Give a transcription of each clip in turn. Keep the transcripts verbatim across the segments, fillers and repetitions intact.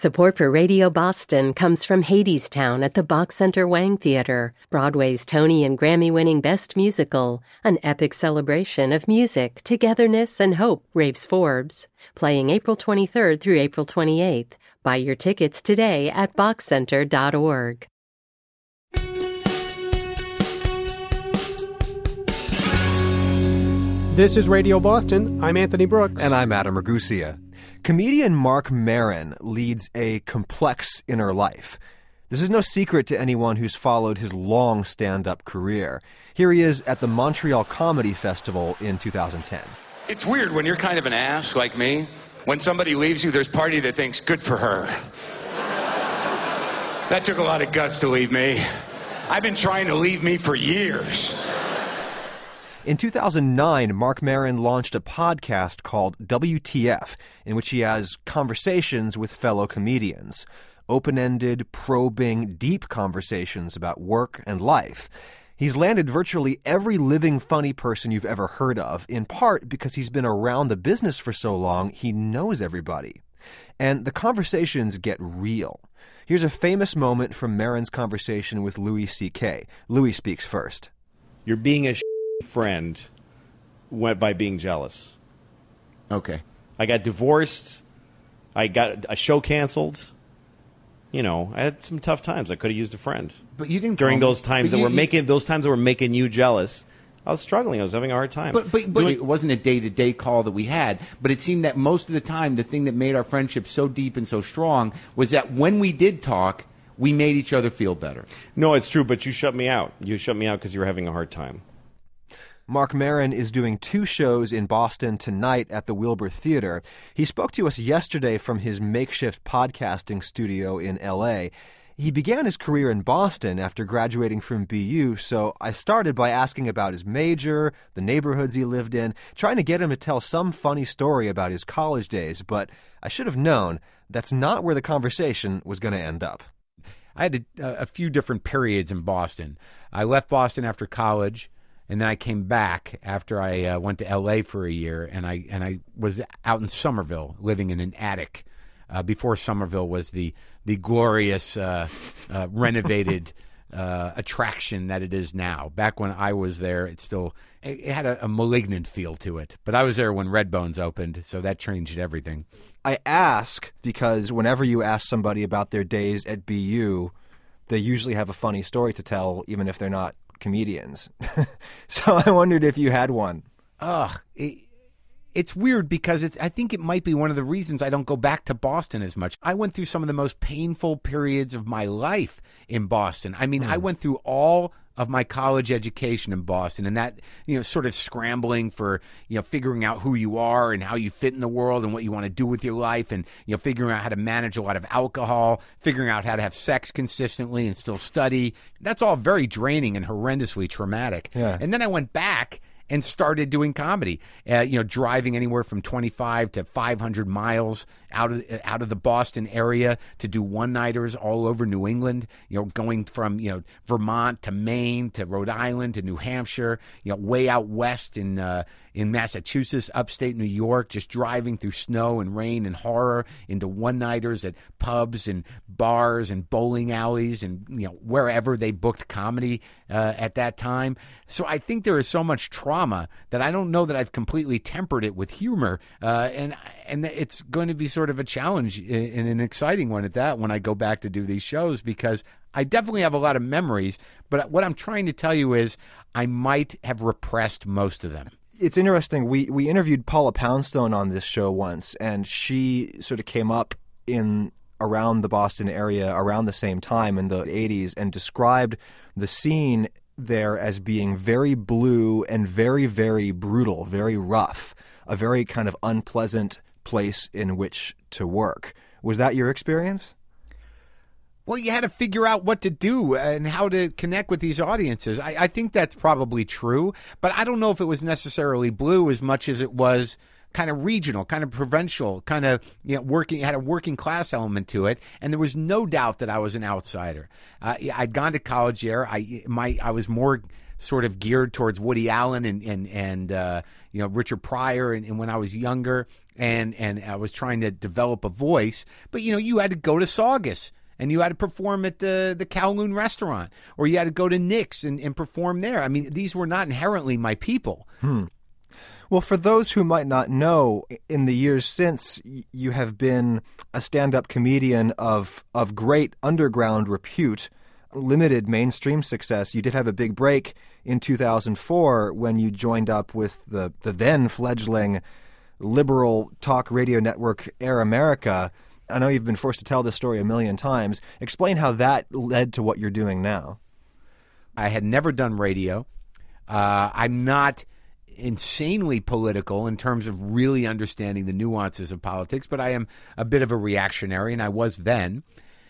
Support for Radio Boston comes from Hadestown at the Bach Center Wang Theater, Broadway's Tony and Grammy-winning Best Musical, an epic celebration of music, togetherness, and hope, raves Forbes. Playing April twenty-third through April twenty-eighth. Buy your tickets today at bach center dot org. This is Radio Boston. I'm Anthony Brooks. And I'm Adam Ragusia. Comedian Marc Maron leads a complex inner life. This is no secret to anyone who's followed his long stand-up career. Here he is at the Montreal Comedy Festival in two thousand ten. It's weird when you're kind of an ass like me. When somebody leaves you, there's party that thinks, good for her. That took a lot of guts to leave me. I've been trying to leave me for years. In two thousand nine, Marc Maron launched a podcast called W T F, in which he has conversations with fellow comedians. Open-ended, probing, deep conversations about work and life. He's landed virtually every living funny person you've ever heard of, in part because he's been around the business for so long, he knows everybody. And the conversations get real. Here's a famous moment from Maron's conversation with Louis C K. Louis speaks first. You're being a friend went by being jealous. Okay. I got divorced. I got a show canceled. You know, I had some tough times. I could have used a friend. But you didn't during those times that you, were you, making those times that were making you jealous. I was struggling. I was having a hard time. But but, but it wasn't a day-to-day call that we had. But it seemed that most of the time, the thing that made our friendship so deep and so strong was that when we did talk, we made each other feel better. No, it's true. But you shut me out. You shut me out because you were having a hard time. Marc Maron is doing two shows in Boston tonight at the Wilbur Theater. He spoke to us yesterday from his makeshift podcasting studio in L A. He began his career in Boston after graduating from B U, so I started by asking about his major, the neighborhoods he lived in, trying to get him to tell some funny story about his college days, but I should have known that's not where the conversation was going to end up. I had a, a few different periods in Boston. I left Boston after college. And then I came back after I uh, went to L A for a year, and I and I was out in Somerville, living in an attic. Uh, before Somerville was the the glorious, uh, uh, renovated uh, attraction that it is now. Back when I was there, it still it, it had a, a malignant feel to it. But I was there when Redbones opened, so that changed everything. I ask because whenever you ask somebody about their days at B U, they usually have a funny story to tell, even if they're not comedians. So I wondered if you had one. Ugh, it, it's weird because it's, I think it might be one of the reasons I don't go back to Boston as much. I went through some of the most painful periods of my life in Boston. I mean, mm. I went through all of my college education in Boston, and that, you know, sort of scrambling for, you know, figuring out who you are and how you fit in the world and what you want to do with your life, and, you know, figuring out how to manage a lot of alcohol, figuring out how to have sex consistently and still study. That's all very draining and horrendously traumatic. Yeah. And then I went back and started doing comedy, uh, you know, driving anywhere from twenty-five to five hundred miles out of out of the Boston area to do one-nighters all over New England, you know, going from, you know, Vermont to Maine to Rhode Island to New Hampshire, you know, way out west in uh, in Massachusetts, upstate New York, just driving through snow and rain and horror into one-nighters at pubs and bars and bowling alleys and, you know, wherever they booked comedy uh, at that time. So I think there is so much trauma that I don't know that I've completely tempered it with humor, uh, and and it's going to be sort of a challenge and an exciting one at that when I go back to do these shows, because I definitely have a lot of memories, but what I'm trying to tell you is I might have repressed most of them. It's interesting. We we interviewed Paula Poundstone on this show once, and she sort of came up in around the Boston area around the same time in the eighties and described the scene there as being very blue and very, very brutal, very rough, a very kind of unpleasant place in which to work. Was that your experience? Well, you had to figure out what to do and how to connect with these audiences. I, I think that's probably true, but I don't know if it was necessarily blue as much as it was kind of regional, kind of provincial, kind of, you know, working, had a working class element to it. And there was no doubt that I was an outsider. Uh, I'd gone to college there. I, my, I was more sort of geared towards Woody Allen and, and, and uh, you know, Richard Pryor. And, and when I was younger and, and I was trying to develop a voice, but, you know, you had to go to Saugus and you had to perform at the, the Kowloon restaurant, or you had to go to Nick's and, and perform there. I mean, these were not inherently my people. Hmm. Well, for those who might not know, in the years since, you have been a stand-up comedian of of great underground repute, limited mainstream success. You did have a big break in two thousand four when you joined up with the, the then fledgling liberal talk radio network Air America. I know you've been forced to tell this story a million times. Explain how that led to what you're doing now. I had never done radio. Uh, I'm not insanely political in terms of really understanding the nuances of politics, but I am a bit of a reactionary, and I was then.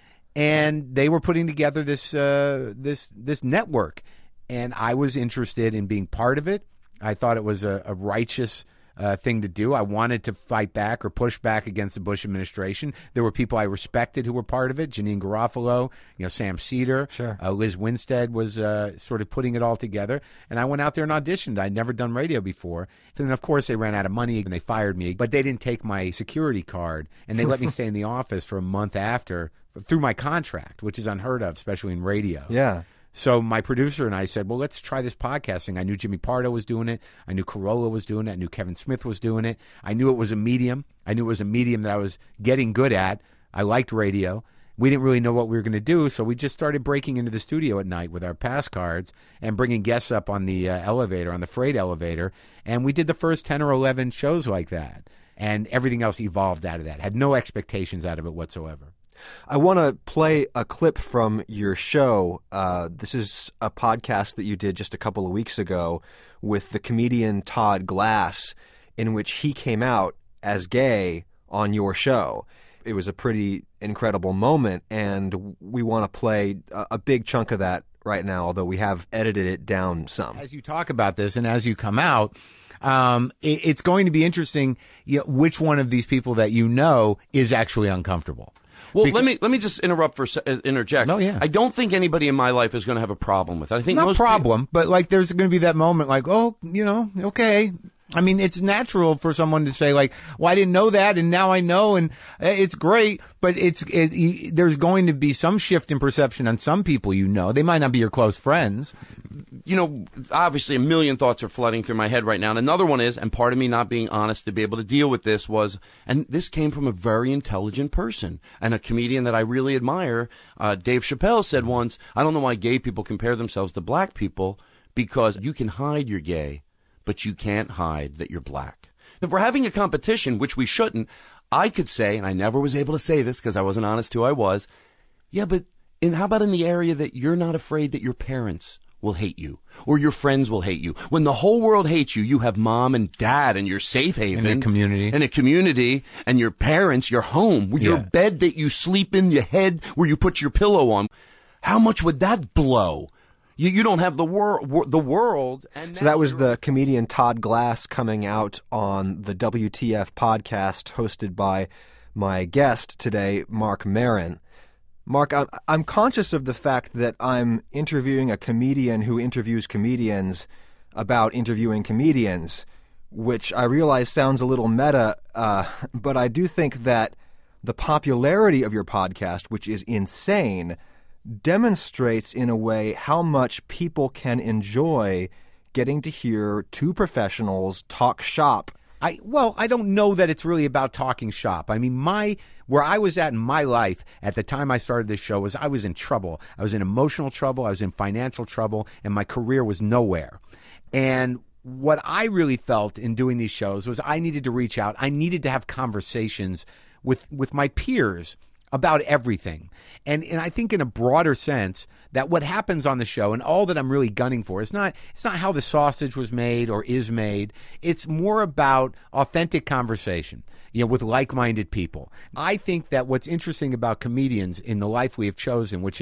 And they were putting together this uh, this this network, and I was interested in being part of it. I thought it was a, a righteous uh, thing to do. I wanted to fight back or push back against the Bush administration. There were people I respected who were part of it: Janine Garofalo, you know, Sam Cedar, sure. uh, Liz Winstead was uh, sort of putting it all together. And I went out there and auditioned. I'd never done radio before. And of course, they ran out of money and they fired me. But they didn't take my security card, and they let me stay in the office for a month after through my contract, which is unheard of, especially in radio. Yeah. So my producer and I said, well, let's try this podcasting. I knew Jimmy Pardo was doing it. I knew Carolla was doing it. I knew Kevin Smith was doing it. I knew it was a medium. I knew it was a medium that I was getting good at. I liked radio. We didn't really know what we were going to do, so we just started breaking into the studio at night with our pass cards and bringing guests up on the uh, elevator, on the freight elevator. And we did the first ten or eleven shows like that. And everything else evolved out of that. Had no expectations out of it whatsoever. I want to play a clip from your show. Uh, this is a podcast that you did just a couple of weeks ago with the comedian Todd Glass, in which he came out as gay on your show. It was a pretty incredible moment, and we want to play a, a big chunk of that right now, although we have edited it down some. As you talk about this and as you come out, um, it, it's going to be interesting, you know, which one of these people that you know is actually uncomfortable. Well, Because, let me let me just interrupt for uh, interject. No, yeah. I don't think anybody in my life is going to have a problem with it. I think not most problem, but like there's going to be that moment like, oh, you know, okay. I mean, it's natural for someone to say like, well, I didn't know that, and now I know, and it's great. But it's it, it, there's going to be some shift in perception on some people. You know, they might not be your close friends. You know, obviously a million thoughts are flooding through my head right now. And another one is, and part of me not being honest to be able to deal with this was, and this came from a very intelligent person and a comedian that I really admire. Uh, Dave Chappelle said once, I don't know why gay people compare themselves to black people, because you can hide you're gay, but you can't hide that you're black. If we're having a competition, which we shouldn't, I could say, and I never was able to say this because I wasn't honest who I was, yeah, but in, how about in the area that you're not afraid that your parents will hate you or your friends will hate you? When the whole world hates you, you have mom and dad and your safe haven. In a community. In a community, and your parents, your home, your Yeah. bed that you sleep in, your head where you put your pillow on. How much would that blow? You, you don't have the, wor- wor- the world. And So that was the comedian Todd Glass coming out on the W T F podcast hosted by my guest today, Marc Maron. Mark, I'm, I'm conscious of the fact that I'm interviewing a comedian who interviews comedians about interviewing comedians, which I realize sounds a little meta, uh, but I do think that the popularity of your podcast, which is insane, demonstrates in a way how much people can enjoy getting to hear two professionals talk shop. I well, I don't know that it's really about talking shop. I mean, my where I was at in my life at the time I started this show was I was in trouble. I was in emotional trouble. I was in financial trouble, and my career was nowhere. And what I really felt in doing these shows was I needed to reach out. I needed to have conversations with with my peers about everything. And and I think in a broader sense that what happens on the show and all that I'm really gunning for is not it's not how the sausage was made or is made. It's more about authentic conversation, you know, with like-minded people. I think that what's interesting about comedians in the life we have chosen, which is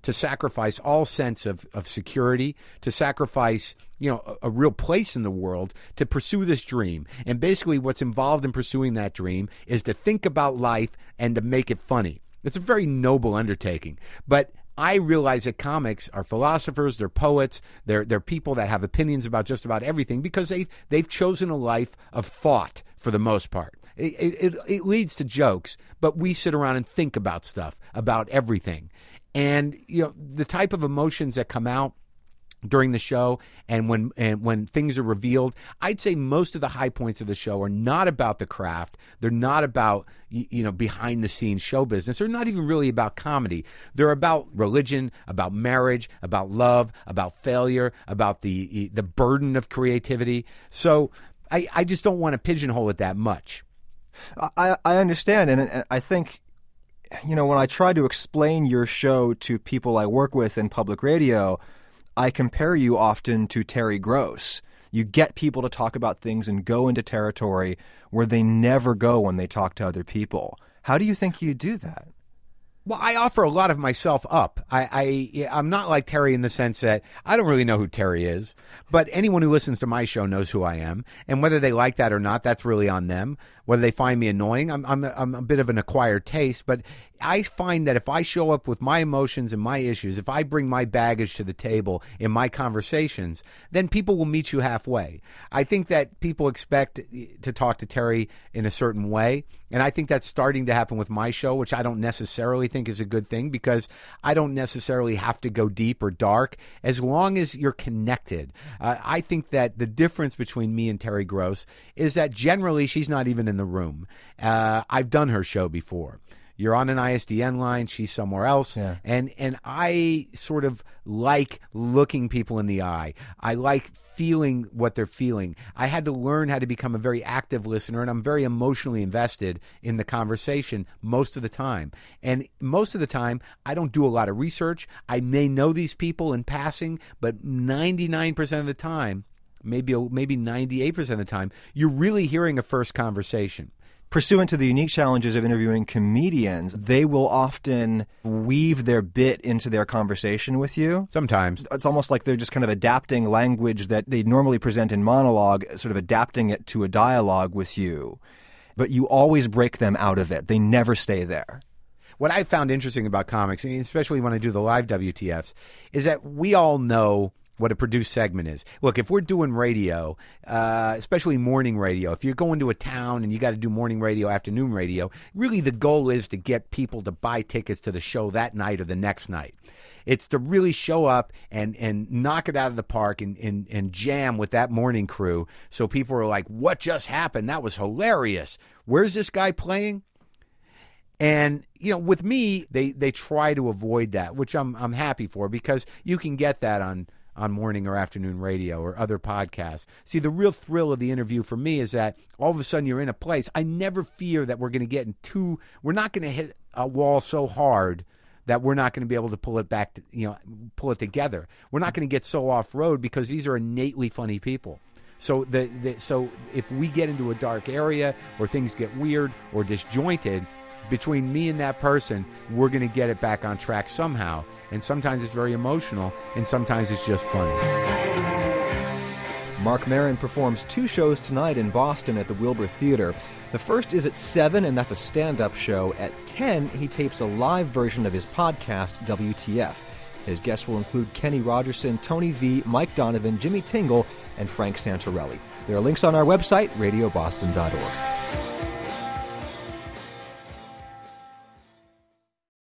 to sacrifice all sense of, of security, to sacrifice, you know, a, a real place in the world to pursue this dream. And basically what's involved in pursuing that dream is to think about life and to make it funny. It's a very noble undertaking. But I realize that comics are philosophers, they're poets, they're they're people that have opinions about just about everything because they they've chosen a life of thought for the most part. It, it, it leads to jokes, but we sit around and think about stuff, about everything. And, you know, the type of emotions that come out during the show and when and when things are revealed, I'd say most of the high points of the show are not about the craft. They're not about, you know, behind the scenes show business. They're not even really about comedy. They're about religion, about marriage, about love, about failure, about the the burden of creativity. So I, I just don't want to pigeonhole it that much. I, I understand, and I think, you know, when I try to explain your show to people I work with in public radio, I compare you often to Terry Gross. You get people to talk about things and go into territory where they never go when they talk to other people. How do you think you do that? Well, I offer a lot of myself up. I, I, I'm not like Terry in the sense that I don't really know who Terry is, but anyone who listens to my show knows who I am. And whether they like that or not, that's really on them. Whether they find me annoying, I'm, I'm, I'm a bit of an acquired taste, but I find that if I show up with my emotions and my issues, if I bring my baggage to the table in my conversations, then people will meet you halfway. I think that people expect to talk to Terry in a certain way, and I think that's starting to happen with my show, which I don't necessarily think is a good thing because I don't necessarily have to go deep or dark as long as you're connected. Uh, I think that the difference between me and Terry Gross is that generally she's not even in the room. Uh, I've done her show before. You're on an I S D N line, she's somewhere else. Yeah. And and I sort of like looking people in the eye. I like feeling what they're feeling. I had to learn how to become a very active listener, and I'm very emotionally invested in the conversation most of the time. And most of the time, I don't do a lot of research. I may know these people in passing, but ninety-nine percent of the time, maybe maybe ninety-eight percent of the time, you're really hearing a first conversation. Pursuant to the unique challenges of interviewing comedians, they will often weave their bit into their conversation with you. Sometimes. It's almost like they're just kind of adapting language that they normally present in monologue, sort of adapting it to a dialogue with you. But you always break them out of it. They never stay there. What I found interesting about comics, especially when I do the live W T Fs, is that we all know what a produced segment is. Look, if we're doing radio, uh, especially morning radio, if you're going to a town and you got to do morning radio, afternoon radio, really the goal is to get people to buy tickets to the show that night or the next night. It's to really show up and, and knock it out of the park and, and, and jam with that morning crew so people are like, what just happened? That was hilarious. Where's this guy playing? And, you know, with me, they, they try to avoid that, which I'm I'm happy for because you can get that on on morning or afternoon radio or other podcasts. See, the real thrill of the interview for me is that all of a sudden you're in a place. I never fear that we're going to get in too, we're not going to hit a wall so hard that we're not going to be able to pull it back, to, you know, pull it together. We're not going to get so off road because these are innately funny people. So the, the so if we get into a dark area or things get weird or disjointed, between me and that person, we're going to get it back on track somehow. And sometimes it's very emotional, and sometimes it's just funny. Marc Maron performs two shows tonight in Boston at the Wilbur Theater. The first is at seven, and that's a stand-up show. At ten, he tapes a live version of his podcast, W T F. His guests will include Kenny Rogerson, Tony V, Mike Donovan, Jimmy Tingle, and Frank Santorelli. There are links on our website, radio boston dot org.